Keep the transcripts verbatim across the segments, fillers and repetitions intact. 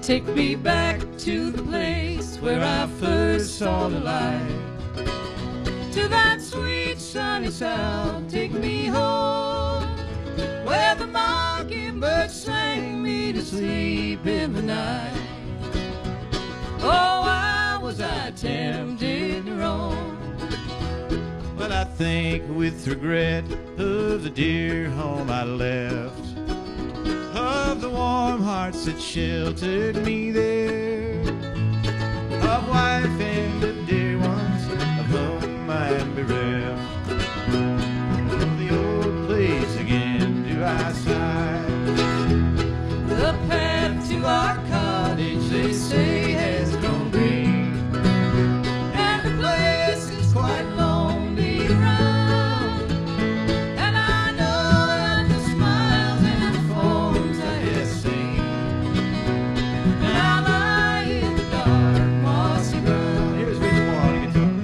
Take me back to the place where I first saw the light. To that sweet sunny south, take me home, where the mockingbird sang me to sleep in the night. Oh, why was I tempted to roam? But I think with regret of the dear home I left, of the warm hearts that sheltered me there, of wife and of dear ones of whom I am bereft. Of the old place again do I sigh. The path to our cottage, they say, has grown green, and the place is quite lonely around. And I know that the smiles and the forms I have seen, and I lie in the dark, mossy ground. Here's Rich Moore on the guitar.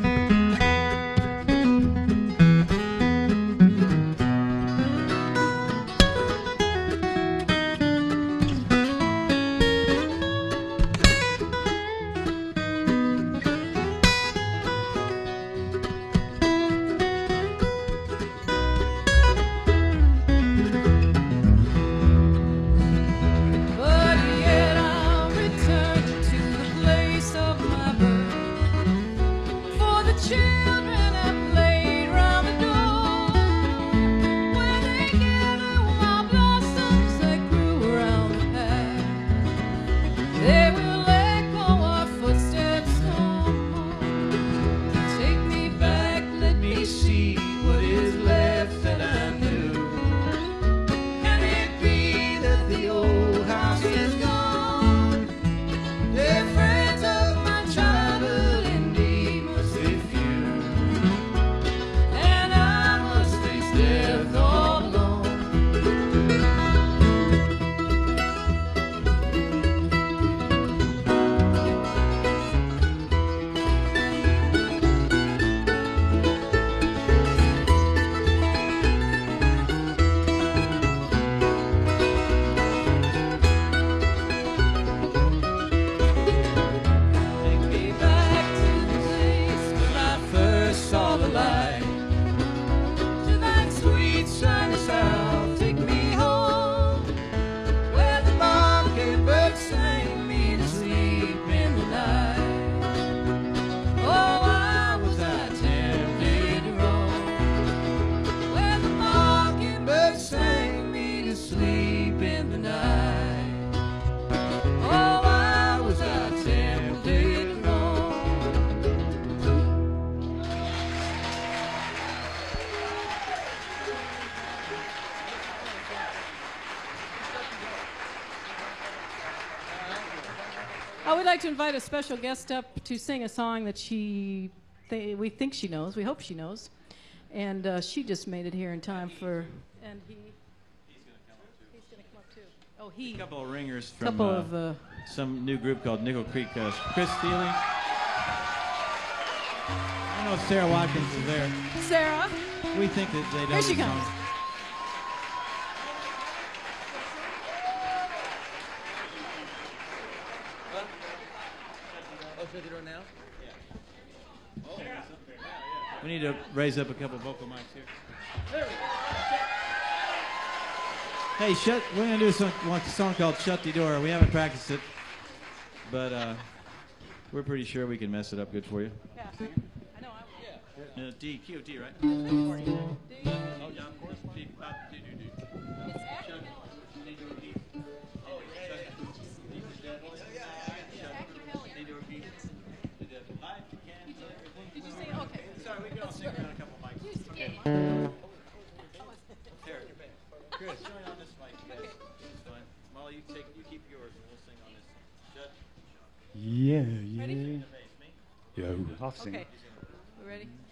But yet I'll return to the place of my birth, for the children have played round the door, where they gather wild blossoms that grew around the path. They will echo our footsteps no more. Take me back, let me see what is left that I knew. Can it be that the old house is gone? The friends of my childhood indeed must be few, and I must face death all alone. Take me back to the place where I first saw the light. To that sweet sunny south, take me home, where the mockingbird sang me to sleep in the night. Oh, why was I tempted to roam, where the mockingbird sang me to sleep in the night. Oh, why was I tempted to roam? I would like to invite a special guest up to sing a song that she, th- we think she knows, we hope she knows, and uh, she just made it here in time for, and he, he's going to come up too. Oh, he, A couple of ringers from couple uh, of, uh, some new group called Nickel Creek. Uh, Chris Steele. I don't know if Sarah Watkins is there. Sarah. We think that they know Here she the comes. song. We need to raise up a couple vocal mics here. Hey, shut. We're gonna do a song, a song called "Shut the Door." We haven't practiced it, but uh, we're pretty sure we can mess it up good for you. Yeah, I know. I will. Uh, D, Q, D, right? D. Oh, yeah, of course. D, uh, D, D, D. It's acting melody. D, D, D. Oh, yeah, yeah, yeah. Acting melody. D, D, D. D, D. Life can do everything. Did you say okay? Sorry, we can all sing around a couple mics. Okay. Here, Chris, join on this mic, you guys. This is fun. Molly, you take, you keep yours, and we'll sing on this. Shut. Yeah, yeah. Ready? Sing the bass. Me? Yo, I'll sing. Okay. We ready?